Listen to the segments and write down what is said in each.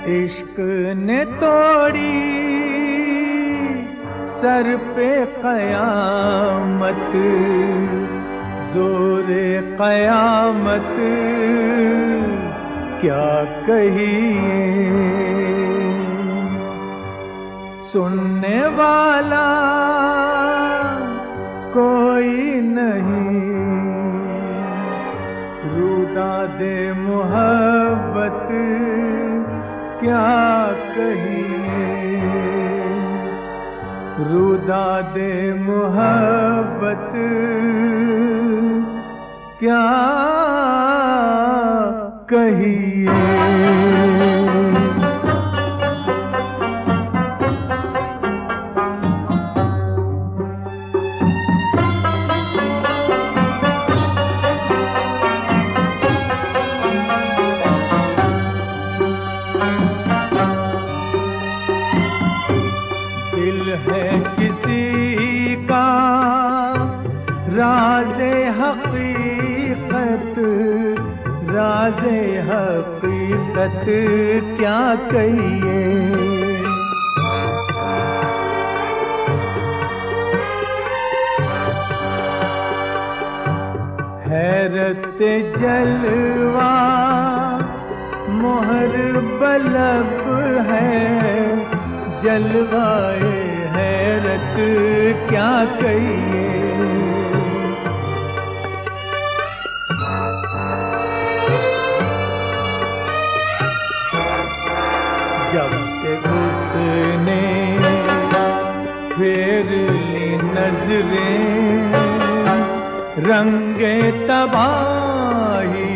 इश्क ने तोड़ी सर पे कयामत, जोरे कयामत क्या कहिए। सुनने वाला कोई नहीं, रुदा दे मोहब्बत क्या कहिए। रुदा दे मोहब्बत क्या कहिए। है किसी का राज़े हकीकत, राज़े हकीकत क्या कहिए। हैरत जलवा मोहर बलब है, जलवाए हैरत क्या कहिए। जब से उसने फेर ली नजरें रंगे तबाही,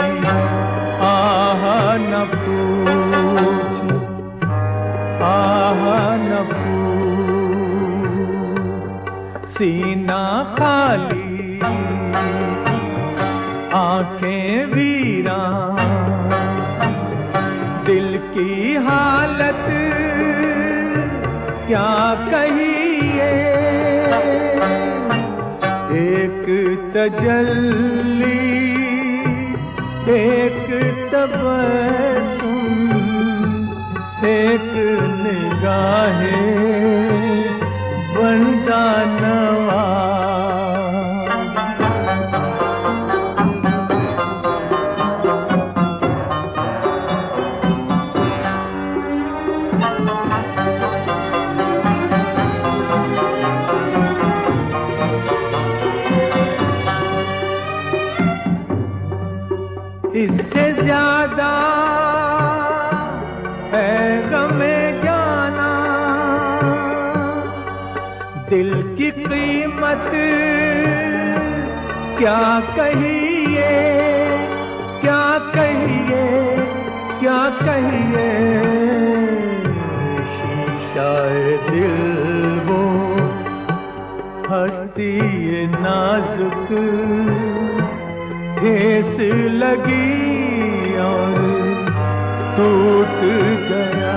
आह न पूछ, आह न पूछ। सीना खाली आंखें वीरान, दिल की हालत क्या कहिए। एक तजल्ली एक तबस्सुम, एक निगाहे बंदा नवाज। इससे ज्यादा है गमे जाना, दिल की कीमत क्या कहिए, क्या कहिए, क्या कहिए। शीशा दिल वो हस्ती नाजुक, ठेस लगी और टूट गया,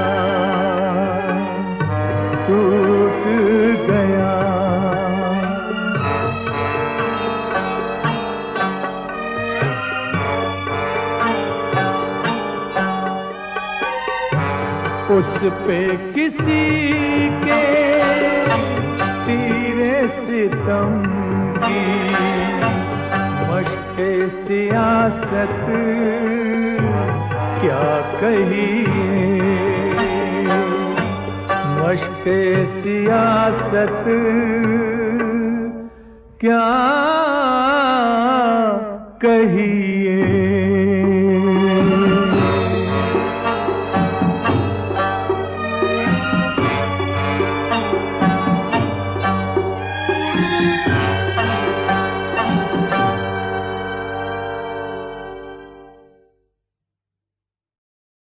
टूट गया। उस पे किसी के तीरे सितम की मश्क़े सियासत क्या कहिए। मश्क़े सियासत क्या कहिए।